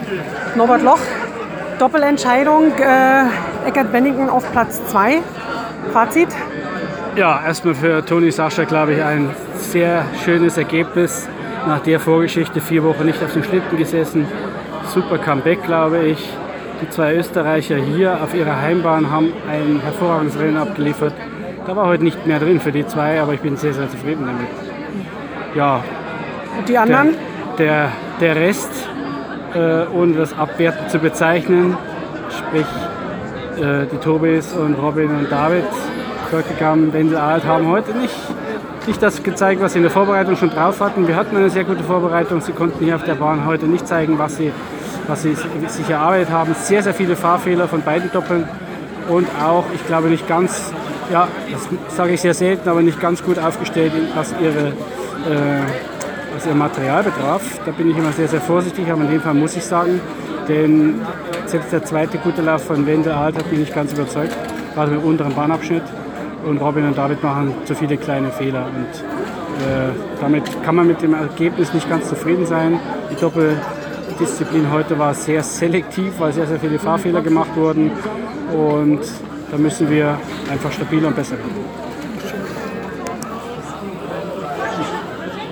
Norbert Loch, Doppelentscheidung, Eckert Bennington auf Platz 2. Fazit? Ja, erstmal für Toni Sascha, glaube ich, ein sehr schönes Ergebnis. Nach der Vorgeschichte 4 Wochen nicht auf dem Schlitten gesessen. Super Comeback, glaube ich. Die 2 Österreicher hier auf ihrer Heimbahn haben ein hervorragendes Rennen abgeliefert. Da war heute nicht mehr drin für die 2, aber ich bin sehr, sehr zufrieden damit. Ja, Und die anderen? Der Rest, ohne das abwertend zu bezeichnen, sprich die Tobis und Robin und David, Körkegam, Wenzel Alt, haben heute nicht das gezeigt, was sie in der Vorbereitung schon drauf hatten. Wir hatten eine sehr gute Vorbereitung. Sie konnten hier auf der Bahn heute nicht zeigen, was sie sich erarbeitet haben. Sehr, sehr viele Fahrfehler von beiden Doppeln und auch, ich glaube, nicht ganz, ja, das sage ich sehr selten, aber nicht ganz gut aufgestellt, was ihr Material betraf. Da bin ich immer sehr, sehr vorsichtig, aber in dem Fall muss ich sagen, denn selbst der zweite gute Lauf von Wenzel Alt hat mich nicht ganz überzeugt, gerade im unteren Bahnabschnitt. Und Robin und David machen zu viele kleine Fehler. Und damit kann man mit dem Ergebnis nicht ganz zufrieden sein. Die Doppeldisziplin heute war sehr selektiv, weil sehr, sehr viele Fahrfehler gemacht wurden. Und da müssen wir einfach stabiler und besser werden.